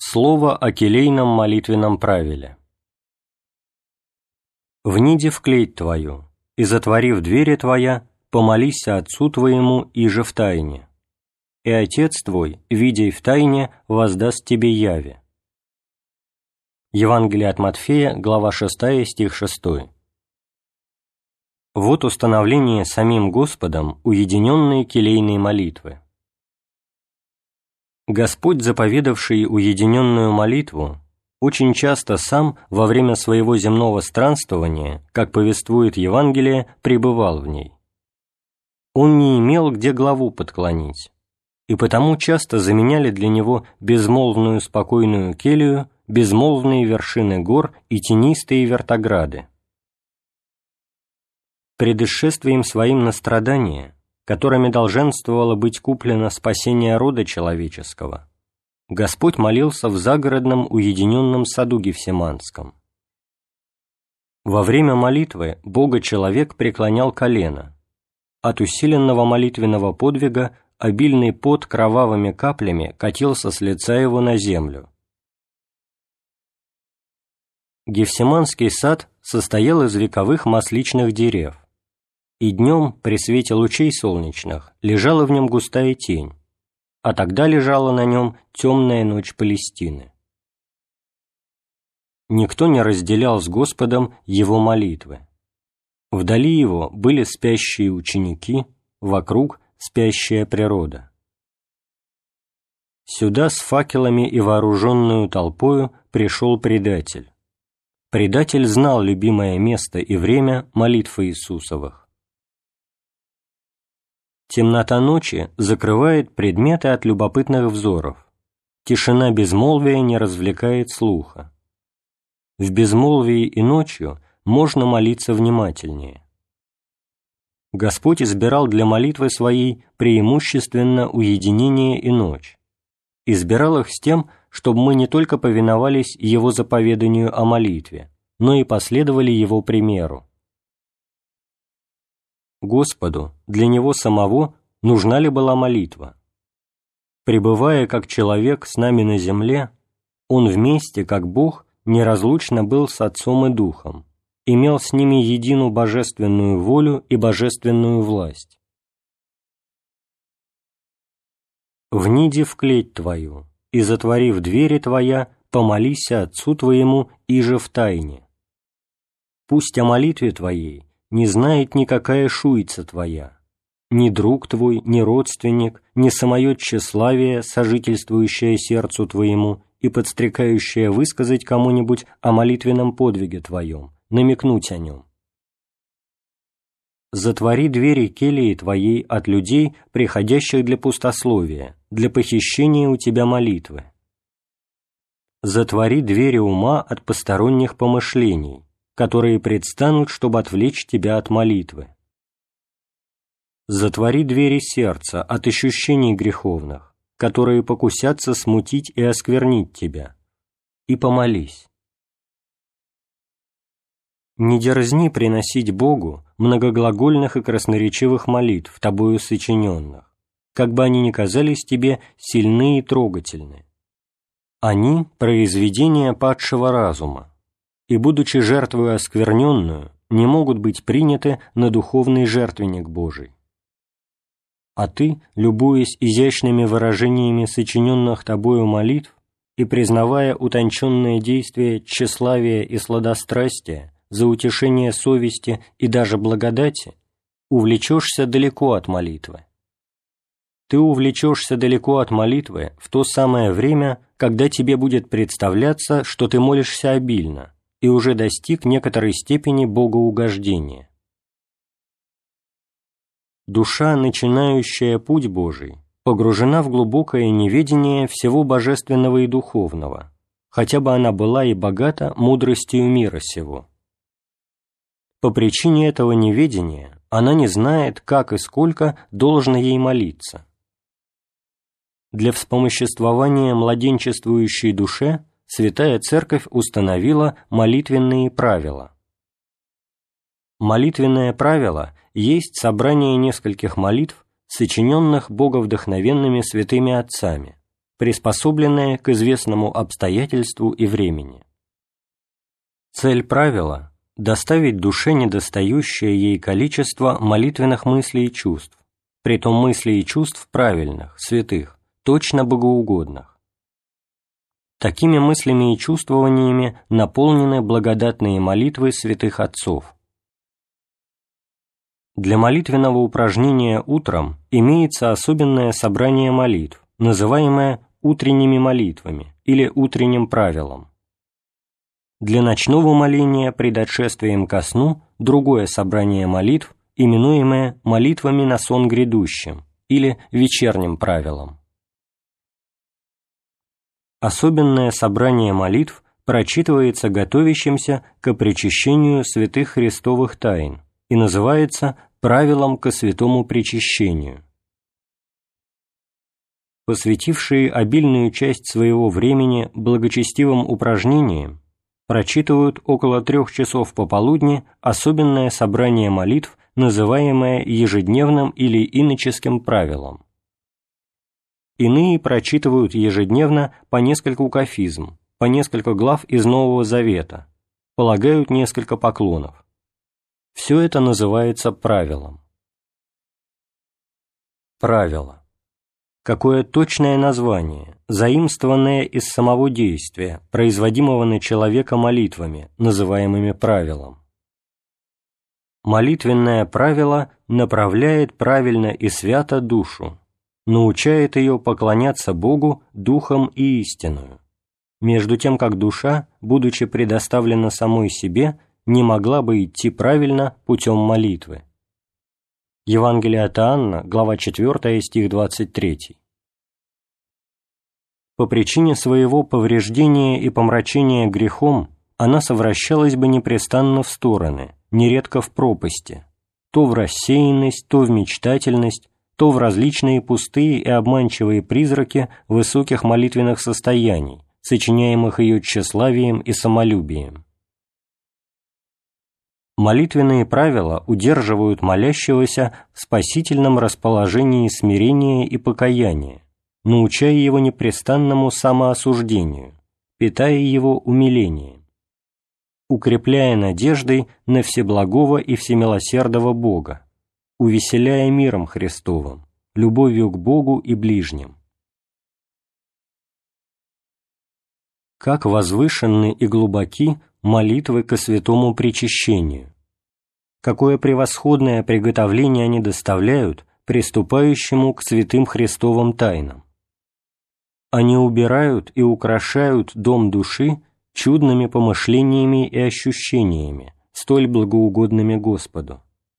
Слово о келейном молитвенном правиле. «Вниди в клеть твою, и, затворив двери твоя, помолись Отцу твоему иже в тайне, и Отец твой, видя в тайне, воздаст тебе яви». Евангелие от Матфея, глава 6, стих 6. Вот установление самим Господом уединенной келейной молитвы. Господь, заповедавший уединенную молитву, очень часто сам во время своего земного странствования, как повествует Евангелие, пребывал в ней. Он не имел где главу подклонить, и потому часто заменяли для него безмолвную спокойную келью, безмолвные вершины гор и тенистые вертограды. Пред исшествием своим на страдания, которыми долженствовало быть куплено спасение рода человеческого, Господь молился в загородном уединенном саду Гефсиманском. Во время молитвы Бога человек преклонял колено. От усиленного молитвенного подвига обильный пот кровавыми каплями катился с лица его на землю. Гефсиманский сад состоял из вековых масличных дерев, и днем при свете лучей солнечных лежала в нем густая тень, а тогда лежала на нем темная ночь Палестины. Никто не разделял с Господом его молитвы. Вдали его были спящие ученики, вокруг спящая природа. Сюда с факелами и вооруженную толпою пришел предатель. Предатель знал любимое место и время молитв Иисусовых. Темнота ночи закрывает предметы от любопытных взоров. Тишина безмолвия не развлекает слуха. В безмолвии и ночью можно молиться внимательнее. Господь избирал для молитвы своей преимущественно уединение и ночь. Избирал их с тем, чтобы мы не только повиновались Его заповеданию о молитве, но и последовали Его примеру. Господу, для Него самого, нужна ли была молитва? Пребывая как человек с нами на земле, Он вместе, как Бог, неразлучно был с Отцом и Духом, имел с ними единую божественную волю и божественную власть. «Вниди в клеть твою, и, затворив двери твоя, помолись Отцу твоему иже в тайне. Пусть о молитве твоей не знает никакая шуица твоя, ни друг твой, ни родственник, ни самое тщеславие, сожительствующее сердцу твоему и подстрекающее высказать кому-нибудь о молитвенном подвиге твоем, намекнуть о нем. Затвори двери келии твоей от людей, приходящих для пустословия, для похищения у тебя молитвы. Затвори двери ума от посторонних помышлений, которые предстанут, чтобы отвлечь тебя от молитвы. Затвори двери сердца от ощущений греховных, которые покусятся смутить и осквернить тебя, и помолись. Не дерзни приносить Богу многоглагольных и красноречивых молитв, тобою сочиненных, как бы они ни казались тебе сильны и трогательны. Они – произведения падшего разума, и, будучи жертвою оскверненную, не могут быть приняты на духовный жертвенник Божий. А ты, любуясь изящными выражениями сочиненных тобою молитв и признавая утонченное действие тщеславия и сладострастия за утешение совести и даже благодати, увлечешься далеко от молитвы. Ты увлечешься далеко от молитвы в то самое время, когда тебе будет представляться, что ты молишься обильно, и уже достиг некоторой степени богоугождения. Душа, начинающая путь Божий, погружена в глубокое неведение всего божественного и духовного, хотя бы она была и богата мудростью мира сего. По причине этого неведения она не знает, как и сколько должно ей молиться. Для вспомоществования младенчествующей душе Святая Церковь установила молитвенные правила. Молитвенное правило есть собрание нескольких молитв, сочиненных боговдохновенными святыми отцами, приспособленное к известному обстоятельству и времени. Цель правила – доставить душе недостающее ей количество молитвенных мыслей и чувств, притом мыслей и чувств правильных, святых, точно богоугодных. Такими мыслями и чувствованиями наполнены благодатные молитвы святых отцов. Для молитвенного упражнения утром имеется особенное собрание молитв, называемое утренними молитвами или утренним правилом. Для ночного моления пред отшествием ко сну другое собрание молитв, именуемое молитвами на сон грядущим или вечерним правилом. Особенное собрание молитв прочитывается готовящимся к причащению святых христовых тайн и называется правилом ко святому причащению. Посвятившие обильную часть своего времени благочестивым упражнениям, прочитывают около 3 часов пополудни особенное собрание молитв, называемое ежедневным или иноческим правилом. Иные прочитывают ежедневно по нескольку кафизм, по несколько глав из Нового Завета, полагают несколько поклонов. Все это называется правилом. Правило. Какое точное название, заимствованное из самого действия, производимого на человека молитвами, называемыми правилом. Молитвенное правило направляет правильно и свято душу, научает ее поклоняться Богу духом и истиною, между тем как душа, будучи предоставлена самой себе, не могла бы идти правильно путем молитвы. Евангелие от Иоанна, глава 4, стих 23. По причине своего повреждения и помрачения грехом она совращалась бы непрестанно в стороны, нередко в пропасти, то в рассеянность, то в мечтательность, то в различные пустые и обманчивые призраки высоких молитвенных состояний, сочиняемых ее тщеславием и самолюбием. Молитвенные правила удерживают молящегося в спасительном расположении смирения и покаяния, научая его непрестанному самоосуждению, питая его умилением, укрепляя надеждой на всеблагого и всемилосердного Бога, увеселяя миром Христовым, любовью к Богу и ближним. Как возвышенны и глубоки молитвы ко святому причащению! Какое превосходное приготовление они доставляют приступающему к святым Христовым тайнам! Они убирают и украшают дом души чудными помышлениями и ощущениями, столь благоугодными Господу.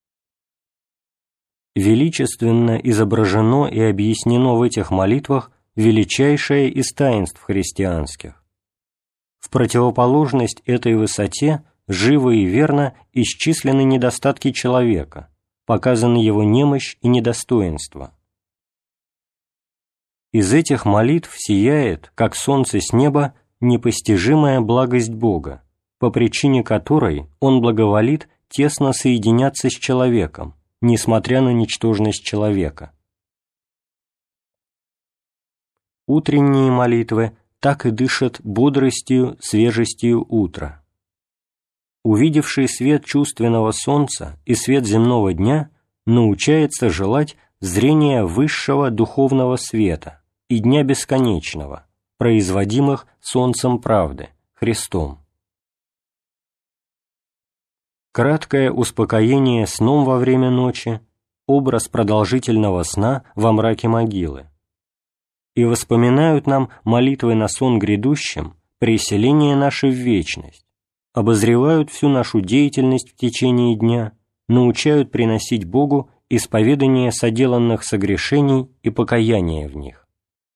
Величественно изображено и объяснено в этих молитвах величайшее из таинств христианских. В противоположность этой высоте живо и верно исчислены недостатки человека, показаны его немощь и недостоинство. Из этих молитв сияет, как солнце с неба, непостижимая благость Бога, по причине которой Он благоволит тесно соединяться с человеком, несмотря на ничтожность человека. Утренние молитвы так и дышат бодростью, свежестью утра. Увидевший свет чувственного солнца и свет земного дня научается желать зрения высшего духовного света и дня бесконечного, производимых солнцем правды, Христом. Краткое успокоение сном во время ночи – образ продолжительного сна во мраке могилы. И воспоминают нам молитвы на сон грядущим преселение наше в вечность, обозревают всю нашу деятельность в течение дня, научают приносить Богу исповедание соделанных согрешений и покаяние в них.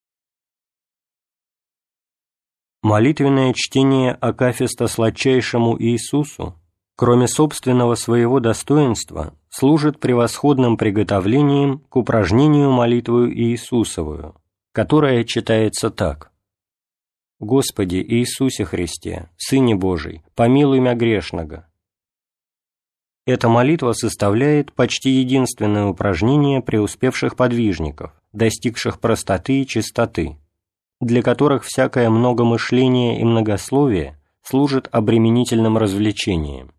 Молитвенное чтение акафиста сладчайшему Иисусу, кроме собственного своего достоинства, служит превосходным приготовлением к упражнению молитвою Иисусовую, которая читается так: «Господи Иисусе Христе, Сыне Божий, помилуй мя грешного». Эта молитва составляет почти единственное упражнение преуспевших подвижников, достигших простоты и чистоты, для которых всякое многомышление и многословие служит обременительным развлечением.